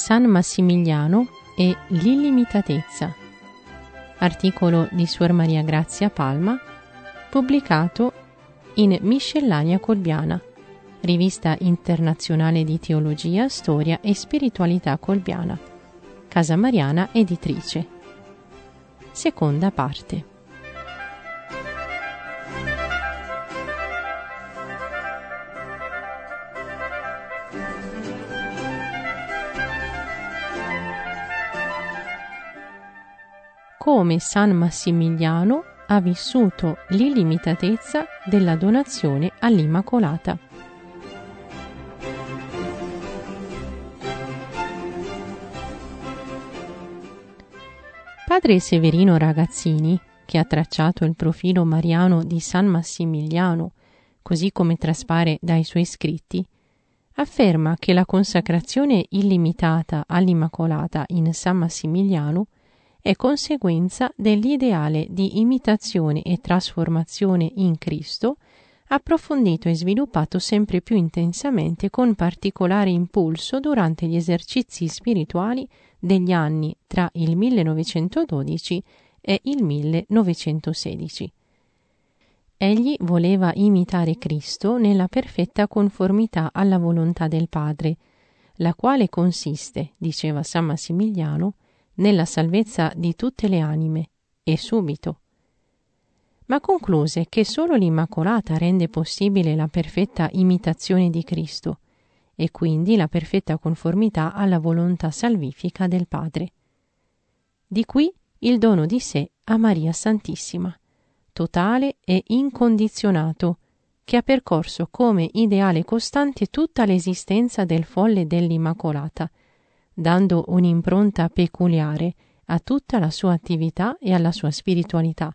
San Massimiliano e l'illimitatezza. Articolo di Suor Maria Grazia Palma, pubblicato in Miscellanea Colbiana, Rivista Internazionale di Teologia, Storia e Spiritualità Colbiana, Casa Mariana Editrice. Seconda parte. Come San Massimiliano ha vissuto l'illimitatezza della donazione all'Immacolata. Padre Severino Ragazzini, che ha tracciato il profilo mariano di San Massimiliano, così come traspare dai suoi scritti, afferma che la consacrazione illimitata all'Immacolata in San Massimiliano è conseguenza dell'ideale di imitazione e trasformazione in Cristo, approfondito e sviluppato sempre più intensamente con particolare impulso durante gli esercizi spirituali degli anni tra il 1912 e il 1916. Egli voleva imitare Cristo nella perfetta conformità alla volontà del Padre, la quale consiste, diceva San Massimiliano, nella salvezza di tutte le anime, e subito. Ma concluse che solo l'Immacolata rende possibile la perfetta imitazione di Cristo e quindi la perfetta conformità alla volontà salvifica del Padre. Di qui il dono di sé a Maria Santissima, totale e incondizionato, che ha percorso come ideale costante tutta l'esistenza del folle dell'Immacolata, dando un'impronta peculiare a tutta la sua attività e alla sua spiritualità.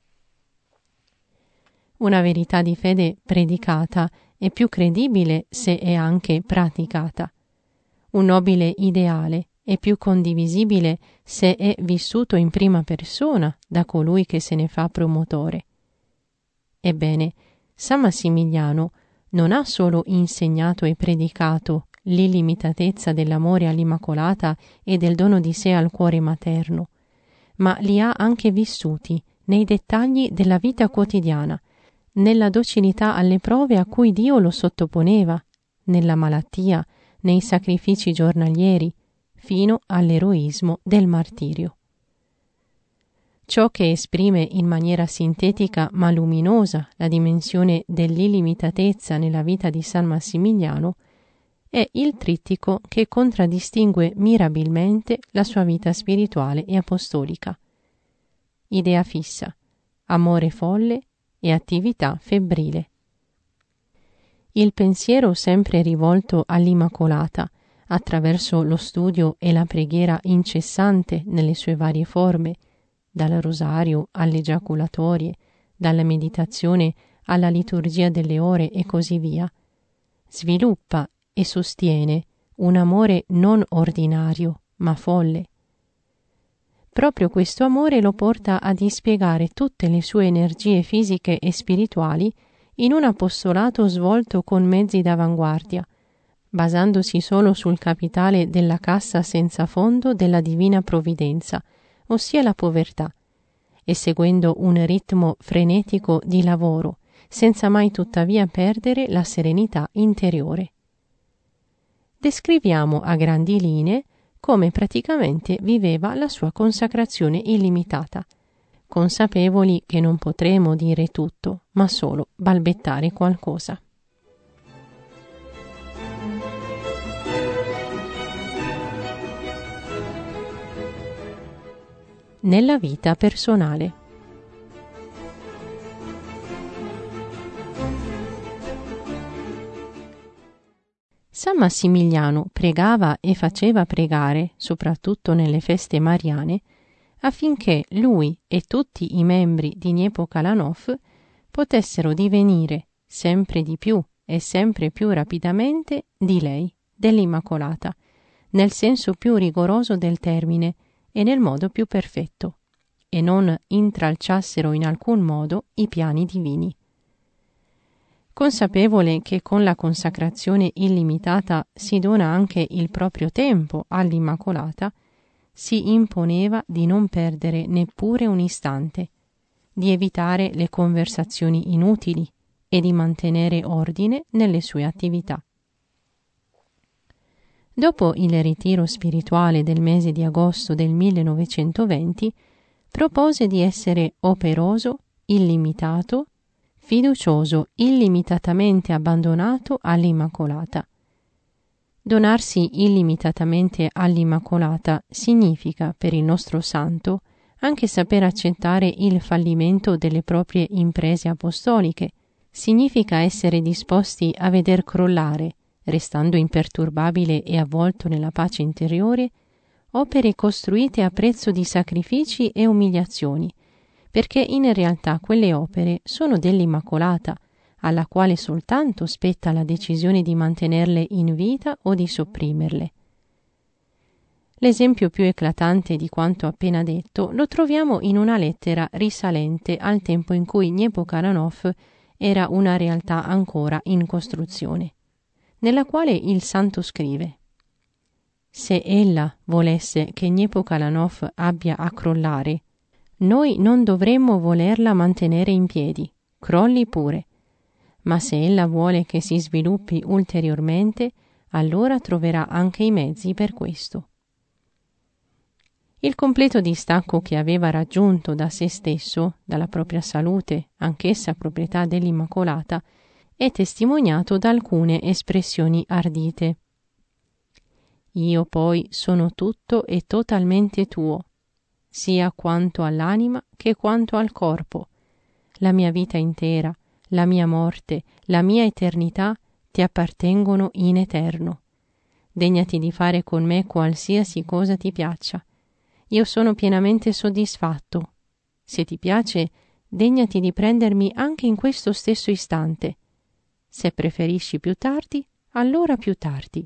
Una verità di fede predicata è più credibile se è anche praticata. Un nobile ideale è più condivisibile se è vissuto in prima persona da colui che se ne fa promotore. Ebbene, San Massimiliano non ha solo insegnato e predicato l'illimitatezza dell'amore all'Immacolata e del dono di sé al cuore materno, ma li ha anche vissuti nei dettagli della vita quotidiana, nella docilità alle prove a cui Dio lo sottoponeva, nella malattia, nei sacrifici giornalieri, fino all'eroismo del martirio. Ciò che esprime in maniera sintetica ma luminosa la dimensione dell'illimitatezza nella vita di San Massimiliano è il trittico che contraddistingue mirabilmente la sua vita spirituale e apostolica. Idea fissa, amore folle e attività febbrile. Il pensiero sempre rivolto all'Immacolata, attraverso lo studio e la preghiera incessante nelle sue varie forme, dal rosario alle giaculatorie, dalla meditazione alla liturgia delle ore e così via, sviluppa e sostiene un amore non ordinario, ma folle. Proprio questo amore lo porta a dispiegare tutte le sue energie fisiche e spirituali in un apostolato svolto con mezzi d'avanguardia, basandosi solo sul capitale della cassa senza fondo della divina provvidenza, ossia la povertà, e seguendo un ritmo frenetico di lavoro, senza mai tuttavia perdere la serenità interiore. Descriviamo a grandi linee come praticamente viveva la sua consacrazione illimitata, consapevoli che non potremo dire tutto, ma solo balbettare qualcosa. Nella vita personale. San Massimiliano pregava e faceva pregare, soprattutto nelle feste mariane, affinché lui e tutti i membri di Dniepo Kalanov potessero divenire sempre di più e sempre più rapidamente di lei, dell'Immacolata, nel senso più rigoroso del termine e nel modo più perfetto, e non intralciassero in alcun modo i piani divini. Consapevole che con la consacrazione illimitata si dona anche il proprio tempo all'Immacolata, si imponeva di non perdere neppure un istante, di evitare le conversazioni inutili e di mantenere ordine nelle sue attività. Dopo il ritiro spirituale del mese di agosto del 1920, propose di essere operoso, illimitato, fiducioso, illimitatamente abbandonato all'Immacolata. Donarsi illimitatamente all'Immacolata significa, per il nostro santo, anche saper accettare il fallimento delle proprie imprese apostoliche. Significa essere disposti a veder crollare, restando imperturbabile e avvolto nella pace interiore, opere costruite a prezzo di sacrifici e umiliazioni, perché in realtà quelle opere sono dell'Immacolata, alla quale soltanto spetta la decisione di mantenerle in vita o di sopprimerle. L'esempio più eclatante di quanto appena detto lo troviamo in una lettera risalente al tempo in cui Nepokalanov era una realtà ancora in costruzione, nella quale il santo scrive: «Se ella volesse che Nepokalanov abbia a crollare, noi non dovremmo volerla mantenere in piedi, crolli pure, ma se ella vuole che si sviluppi ulteriormente, allora troverà anche i mezzi per questo». Il completo distacco che aveva raggiunto da se stesso, dalla propria salute, anch'essa proprietà dell'Immacolata, è testimoniato da alcune espressioni ardite. «Io poi sono tutto e totalmente tuo, sia quanto all'anima che quanto al corpo. La mia vita intera, la mia morte, la mia eternità ti appartengono in eterno. Degnati di fare con me qualsiasi cosa ti piaccia. Io sono pienamente soddisfatto. Se ti piace, degnati di prendermi anche in questo stesso istante. Se preferisci più tardi, allora più tardi».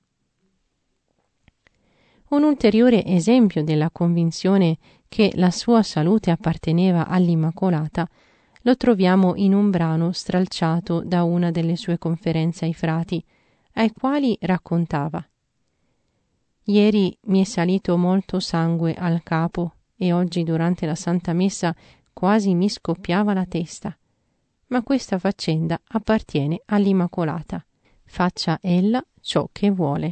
Un ulteriore esempio della convinzione che la sua salute apparteneva all'Immacolata lo troviamo in un brano stralciato da una delle sue conferenze ai frati, ai quali raccontava: «Ieri mi è salito molto sangue al capo e oggi durante la Santa Messa quasi mi scoppiava la testa. Ma questa faccenda appartiene all'Immacolata. Faccia ella ciò che vuole».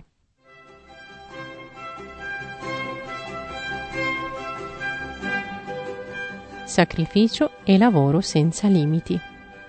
Sacrificio e lavoro senza limiti.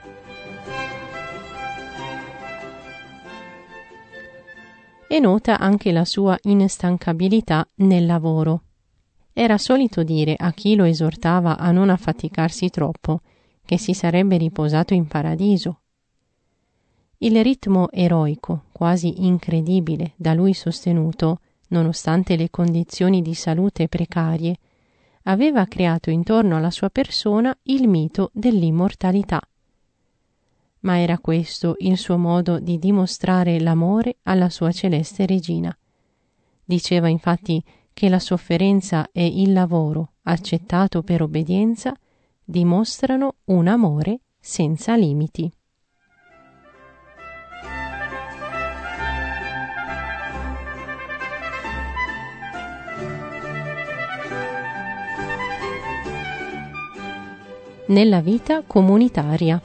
È nota anche la sua instancabilità nel lavoro. Era solito dire a chi lo esortava a non affaticarsi troppo che si sarebbe riposato in paradiso. Il ritmo eroico, quasi incredibile, da lui sostenuto, nonostante le condizioni di salute precarie, aveva creato intorno alla sua persona il mito dell'immortalità. Ma era questo il suo modo di dimostrare l'amore alla sua celeste regina. Diceva infatti che la sofferenza e il lavoro, accettato per obbedienza, dimostrano un amore senza limiti. Nella vita comunitaria.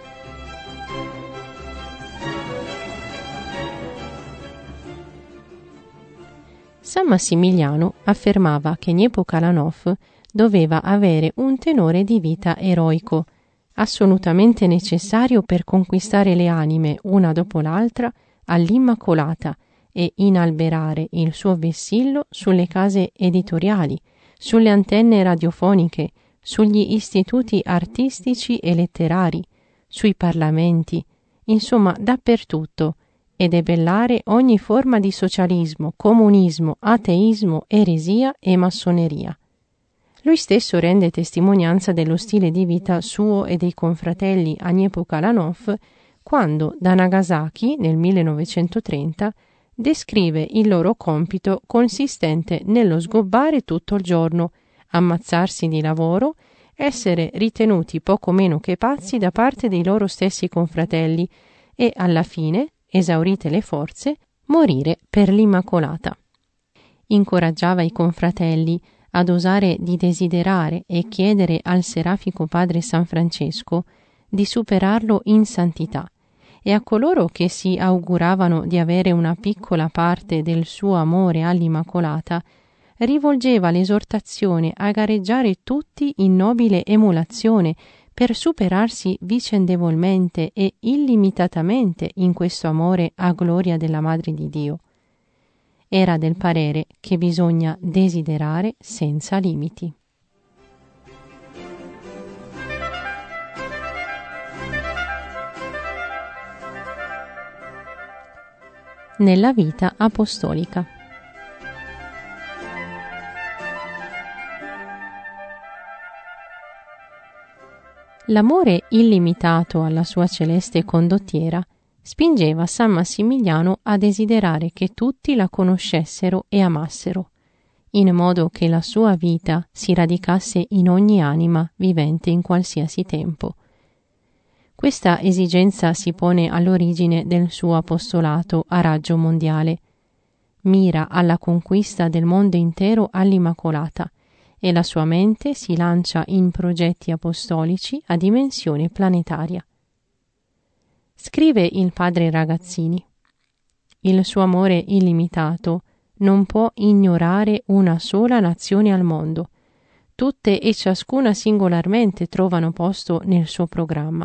San Massimiliano affermava che Nepokalanov doveva avere un tenore di vita eroico, assolutamente necessario per conquistare le anime una dopo l'altra all'Immacolata e inalberare il suo vessillo sulle case editoriali, sulle antenne radiofoniche, sugli istituti artistici e letterari, sui parlamenti, insomma dappertutto, e debellare ogni forma di socialismo, comunismo, ateismo, eresia e massoneria. Lui stesso rende testimonianza dello stile di vita suo e dei confratelli a Nepokalanov quando da Nagasaki nel 1930 descrive il loro compito consistente nello sgobbare tutto il giorno, ammazzarsi di lavoro essere ritenuti poco meno che pazzi da parte dei loro stessi confratelli e alla fine, esaurite le forze, morire per l'Immacolata. Incoraggiava i confratelli ad osare di desiderare e chiedere al serafico padre San Francesco di superarlo in santità, e a coloro che si auguravano di avere una piccola parte del suo amore all'Immacolata rivolgeva l'esortazione a gareggiare tutti in nobile emulazione per superarsi vicendevolmente e illimitatamente in questo amore a gloria della Madre di Dio. Era del parere che bisogna desiderare senza limiti. Nella vita apostolica. L'amore illimitato alla sua celeste condottiera spingeva San Massimiliano a desiderare che tutti la conoscessero e amassero, in modo che la sua vita si radicasse in ogni anima vivente in qualsiasi tempo. Questa esigenza si pone all'origine del suo apostolato a raggio mondiale. Mira alla conquista del mondo intero all'Immacolata e la sua mente si lancia in progetti apostolici a dimensione planetaria. Scrive il padre Ragazzini: il suo amore illimitato non può ignorare una sola nazione al mondo. Tutte e ciascuna singolarmente trovano posto nel suo programma.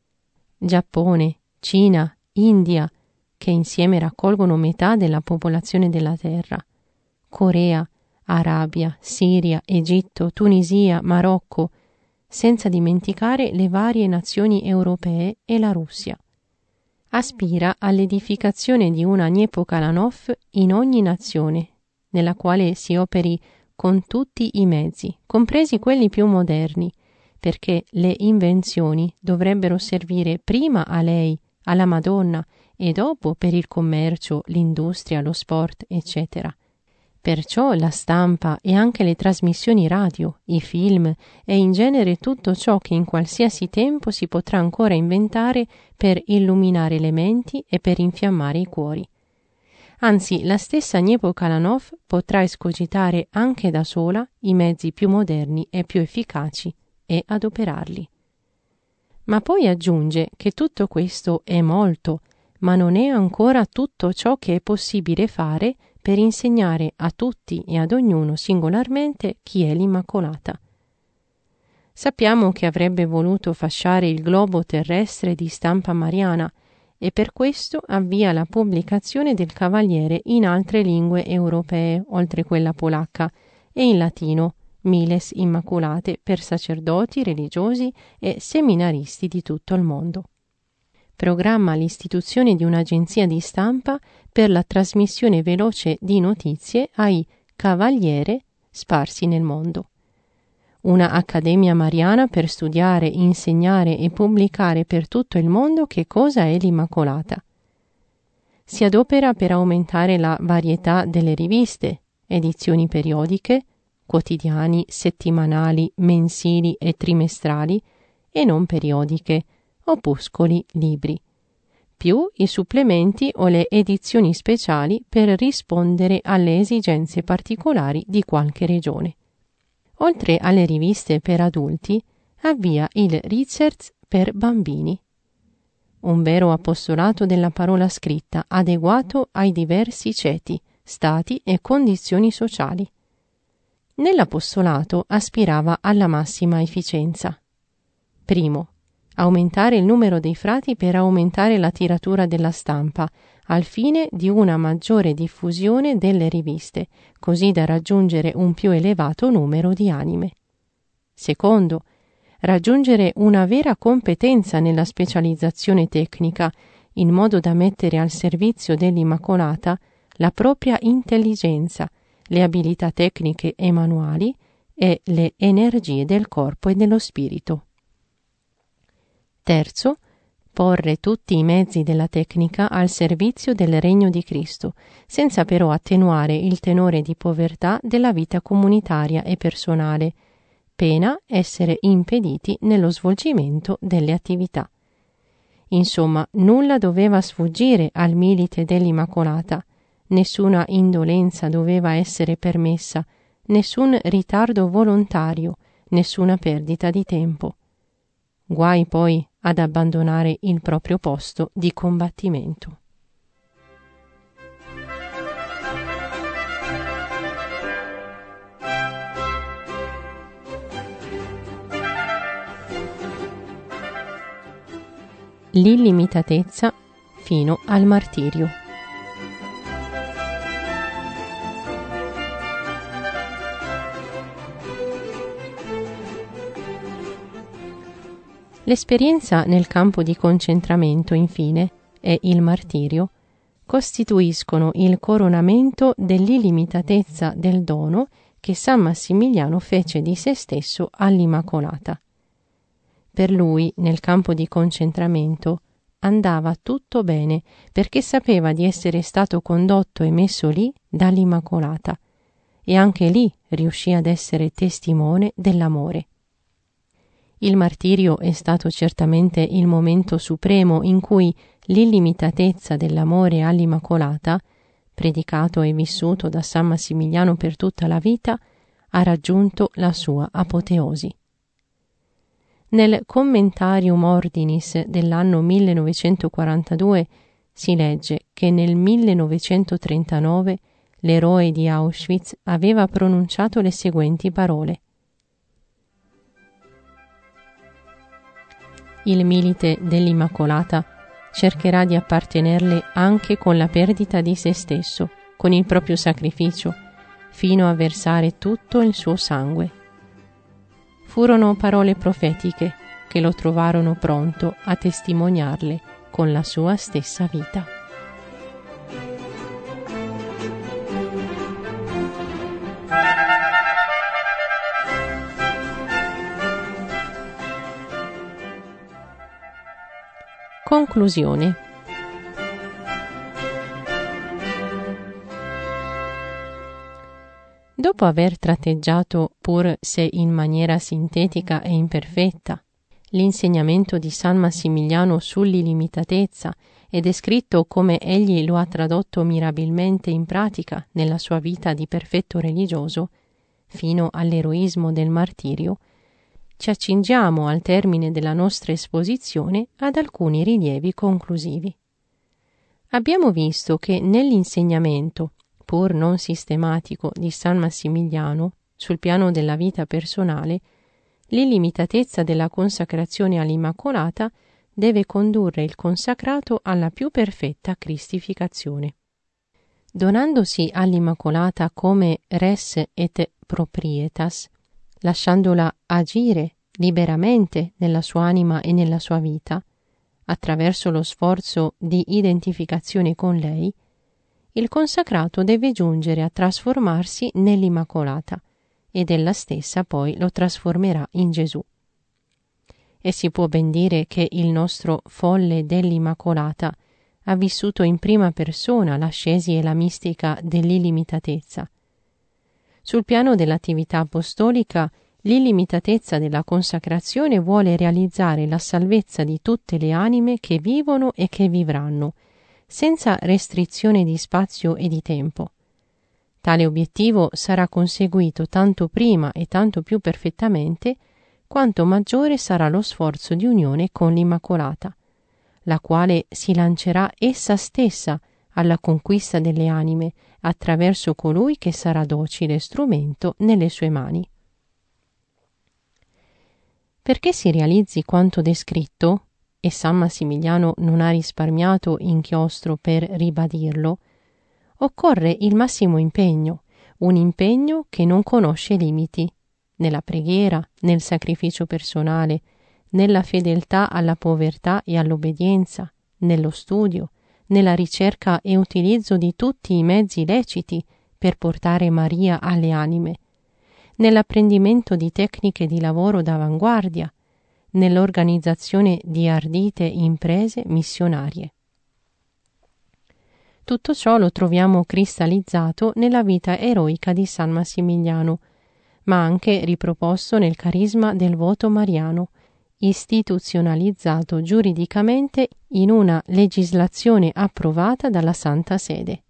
Giappone, Cina, India, che insieme raccolgono metà della popolazione della terra, Corea, Arabia, Siria, Egitto, Tunisia, Marocco, senza dimenticare le varie nazioni europee e la Russia. Aspira all'edificazione di una Dniepokalanov in ogni nazione, nella quale si operi con tutti i mezzi, compresi quelli più moderni, perché le invenzioni dovrebbero servire prima a lei, alla Madonna, e dopo per il commercio, l'industria, lo sport, eccetera. Perciò la stampa e anche le trasmissioni radio, i film e in genere tutto ciò che in qualsiasi tempo si potrà ancora inventare per illuminare le menti e per infiammare i cuori. Anzi, la stessa Dniepokalanov potrà escogitare anche da sola i mezzi più moderni e più efficaci e adoperarli. Ma poi aggiunge che tutto questo è molto, ma non è ancora tutto ciò che è possibile fare per insegnare a tutti e ad ognuno singolarmente chi è l'Immacolata. Sappiamo che avrebbe voluto fasciare il globo terrestre di stampa mariana e per questo avvia la pubblicazione del Cavaliere in altre lingue europee, oltre quella polacca, e in latino, Miles Immaculate per sacerdoti, religiosi e seminaristi di tutto il mondo. Programma l'istituzione di un'agenzia di stampa per la trasmissione veloce di notizie ai Cavaliere sparsi nel mondo. Una accademia mariana per studiare, insegnare e pubblicare per tutto il mondo che cosa è l'Immacolata. Si adopera per aumentare la varietà delle riviste, edizioni periodiche, quotidiani, settimanali, mensili e trimestrali e non periodiche, opuscoli, libri, più i supplementi o le edizioni speciali per rispondere alle esigenze particolari di qualche regione. Oltre alle riviste per adulti, avvia il Research per bambini. Un vero apostolato della parola scritta adeguato ai diversi ceti, stati e condizioni sociali. Nell'apostolato aspirava alla massima efficienza. Primo, aumentare il numero dei frati per aumentare la tiratura della stampa, al fine di una maggiore diffusione delle riviste, così da raggiungere un più elevato numero di anime. Secondo, raggiungere una vera competenza nella specializzazione tecnica, in modo da mettere al servizio dell'Immacolata la propria intelligenza, le abilità tecniche e manuali e le energie del corpo e dello spirito. Terzo, porre tutti i mezzi della tecnica al servizio del Regno di Cristo, senza però attenuare il tenore di povertà della vita comunitaria e personale, pena essere impediti nello svolgimento delle attività. Insomma, nulla doveva sfuggire al milite dell'Immacolata, nessuna indolenza doveva essere permessa, nessun ritardo volontario, nessuna perdita di tempo. Guai poi ad abbandonare il proprio posto di combattimento. L'illimitatezza fino al martirio. L'esperienza nel campo di concentramento, infine, e il martirio costituiscono il coronamento dell'illimitatezza del dono che San Massimiliano fece di se stesso all'Immacolata. Per lui, nel campo di concentramento, andava tutto bene perché sapeva di essere stato condotto e messo lì dall'Immacolata, e anche lì riuscì ad essere testimone dell'amore. Il martirio è stato certamente il momento supremo in cui l'illimitatezza dell'amore all'Immacolata, predicato e vissuto da San Massimiliano per tutta la vita, ha raggiunto la sua apoteosi. Nel Commentarium Ordinis dell'anno 1942 si legge che nel 1939 l'eroe di Auschwitz aveva pronunciato le seguenti parole: il milite dell'Immacolata cercherà di appartenerle anche con la perdita di se stesso, con il proprio sacrificio, fino a versare tutto il suo sangue. Furono parole profetiche che lo trovarono pronto a testimoniarle con la sua stessa vita. Conclusione. Dopo aver tratteggiato, pur se in maniera sintetica e imperfetta, l'insegnamento di San Massimiliano sull'illimitatezza e descritto come egli lo ha tradotto mirabilmente in pratica nella sua vita di perfetto religioso, fino all'eroismo del martirio, ci accingiamo al termine della nostra esposizione ad alcuni rilievi conclusivi. Abbiamo visto che nell'insegnamento, pur non sistematico, di San Massimiliano sul piano della vita personale, l'illimitatezza della consacrazione all'Immacolata deve condurre il consacrato alla più perfetta cristificazione. Donandosi all'Immacolata come res et proprietas, lasciandola agire liberamente nella sua anima e nella sua vita, attraverso lo sforzo di identificazione con lei, il consacrato deve giungere a trasformarsi nell'Immacolata ed ella stessa poi lo trasformerà in Gesù. E si può ben dire che il nostro folle dell'Immacolata ha vissuto in prima persona l'ascesi e la mistica dell'illimitatezza. Sul piano dell'attività apostolica, l'illimitatezza della consacrazione vuole realizzare la salvezza di tutte le anime che vivono e che vivranno, senza restrizione di spazio e di tempo. Tale obiettivo sarà conseguito tanto prima e tanto più perfettamente quanto maggiore sarà lo sforzo di unione con l'Immacolata, la quale si lancerà essa stessa alla conquista delle anime attraverso colui che sarà docile strumento nelle sue mani. Perché si realizzi quanto descritto, e San Massimiliano non ha risparmiato inchiostro per ribadirlo, occorre il massimo impegno, un impegno che non conosce limiti, nella preghiera, nel sacrificio personale, nella fedeltà alla povertà e all'obbedienza, nello studio, nella ricerca e utilizzo di tutti i mezzi leciti per portare Maria alle anime, nell'apprendimento di tecniche di lavoro d'avanguardia, nell'organizzazione di ardite imprese missionarie. Tutto ciò lo troviamo cristallizzato nella vita eroica di San Massimiliano, ma anche riproposto nel carisma del voto mariano, istituzionalizzato giuridicamente in una legislazione approvata dalla Santa Sede.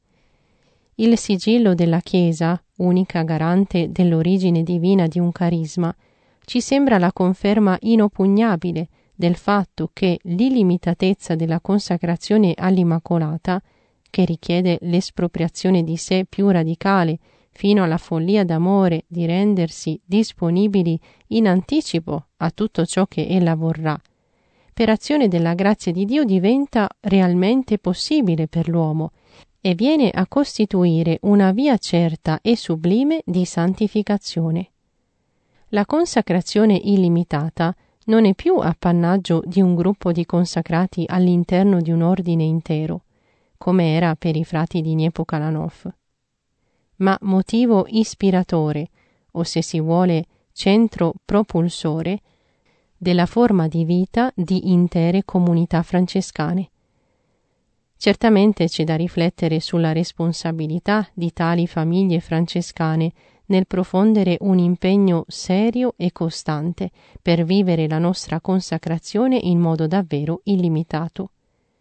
Il sigillo della Chiesa, unica garante dell'origine divina di un carisma, ci sembra la conferma inoppugnabile del fatto che l'illimitatezza della consacrazione all'Immacolata, che richiede l'espropriazione di sé più radicale fino alla follia d'amore di rendersi disponibili in anticipo a tutto ciò che ella vorrà, per azione della grazia di Dio diventa realmente possibile per l'uomo e viene a costituire una via certa e sublime di santificazione. La consacrazione illimitata non è più appannaggio di un gruppo di consacrati all'interno di un ordine intero, come era per i frati di Niepokalanov, ma motivo ispiratore, o se si vuole centro propulsore, della forma di vita di intere comunità francescane. Certamente c'è da riflettere sulla responsabilità di tali famiglie francescane nel profondere un impegno serio e costante per vivere la nostra consacrazione in modo davvero illimitato.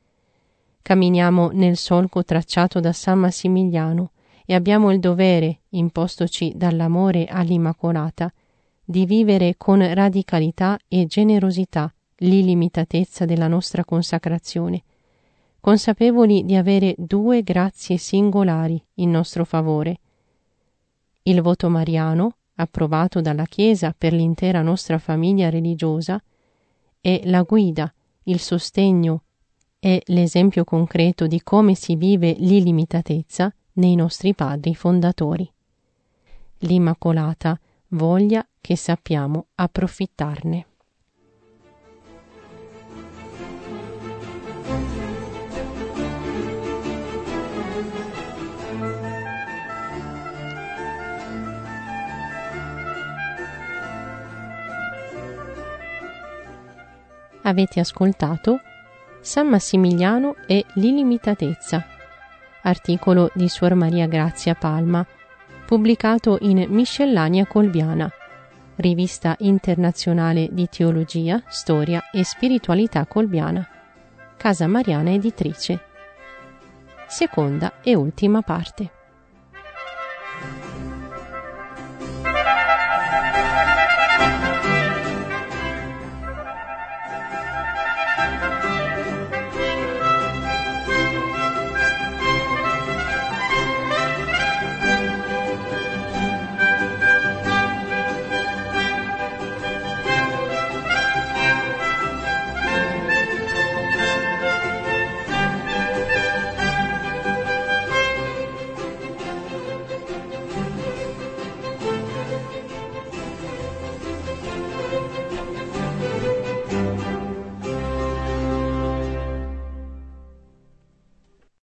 Camminiamo nel solco tracciato da San Massimiliano e abbiamo il dovere, impostoci dall'amore all'Immacolata, di vivere con radicalità e generosità l'illimitatezza della nostra consacrazione, consapevoli di avere due grazie singolari in nostro favore: il voto mariano, approvato dalla Chiesa per l'intera nostra famiglia religiosa, e la guida, il sostegno e l'esempio concreto di come si vive l'illimitatezza nei nostri padri fondatori. L'Immacolata voglia che sappiamo approfittarne. Avete ascoltato San Massimiliano e l'illimitatezza, articolo di Suor Maria Grazia Palma, pubblicato in Miscellanea Colbiana, rivista internazionale di teologia, storia e spiritualità colbiana, Casa Mariana Editrice. Seconda e ultima parte.